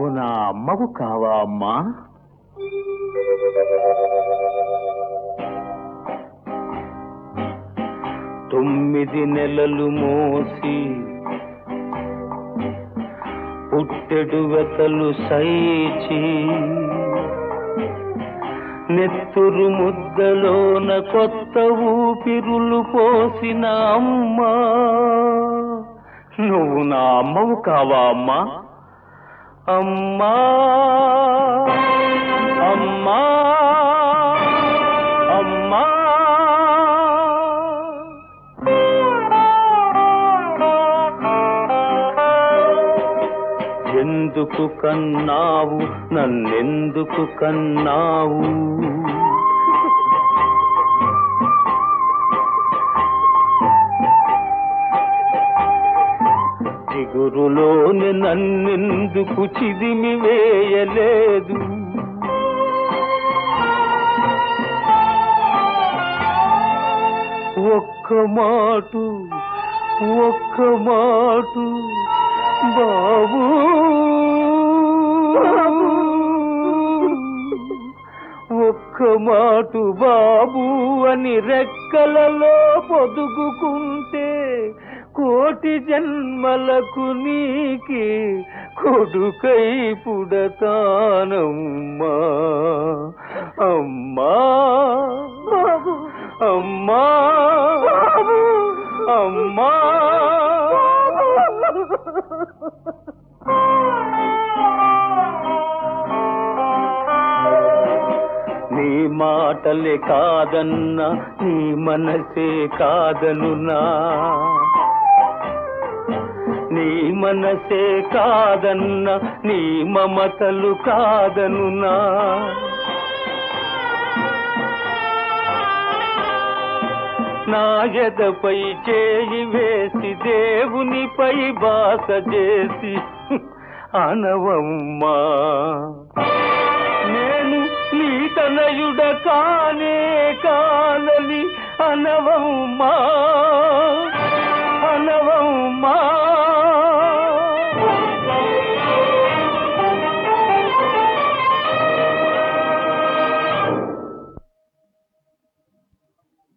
నువ్వు నా అమ్మవు కావా అమ్మా? 9 నెలలు మోసి పుట్టెడు వెతలు సైచి నెత్తురు ముద్దలోన కొత్త ఊపిరులు పోసిన అమ్మా, నువ్వు నా అమ్మవు కావా అమ్మా? అమ్మా అమ్మా అమ్మా, ఎందుకు కన్నావు నన్నెందుకు కన్నావు? చిగురులోని నన్నెందుకు చిదిమి వేయలేదు? ఒక్క మాటు బాబూ, ఒక్క మాటు బాబు అని రెక్కలలో పొదుగుకుంటే కోటి జన్మలకు నీకి కొడుకై పుడతానమ్మా. అమ్మా అమ్మా అమ్మా, నీ మాటలే కాదన్నా నీ మనసే కాదనునా, నీ మనసే కాదన్నా నీ మమతలు కాదనునా. నా ఎదపై చేయి వేసి దేవునిపై బాస చేసి అనవమ్మా, నేను నీ తనయుడ కానే కానని అనవమ్మా.